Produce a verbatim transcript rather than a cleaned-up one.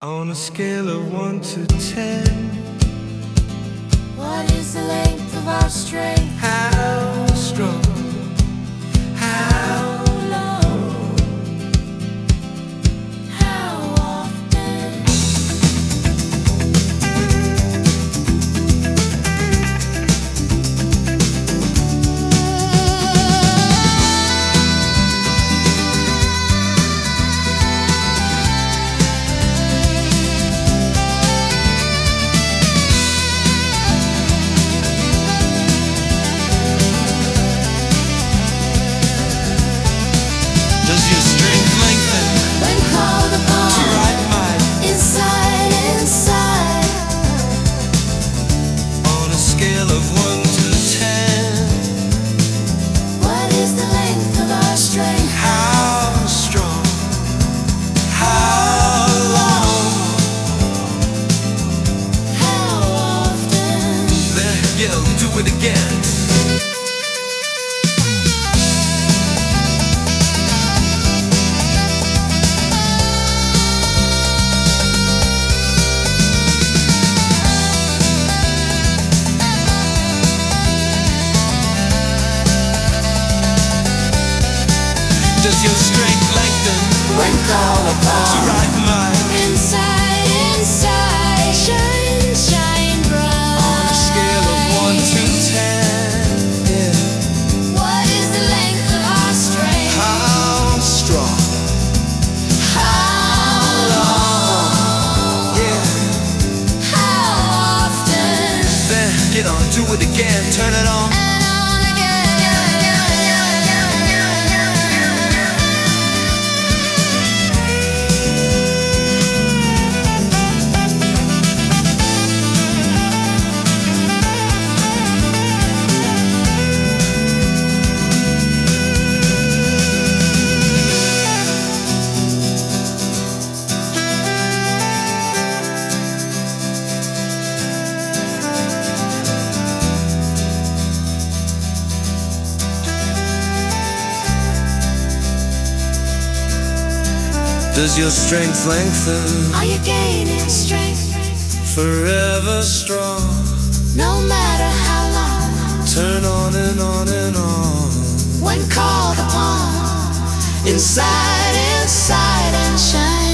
On a scale of one to ten, what is the length of our strength? how strong, how long, how often? does your strength lengthen When called upon, to write mine? inside, inside, On a scale of one to ten, what is the length of our strength? how strong, how long? How often? There, yeah, do it again. Does your strength lengthen When called to upon, write mine? inside, inside, shine, shine bright. On a scale of one to ten, yeah. What is the length of our strength? How strong, How long? yeah. How often? Then get on, do it again, turn it on. And on again. Does your strength lengthen Are you gaining strength? forever strong? No matter how long. Turn on and on and on. When called upon, inside, inside, and shine.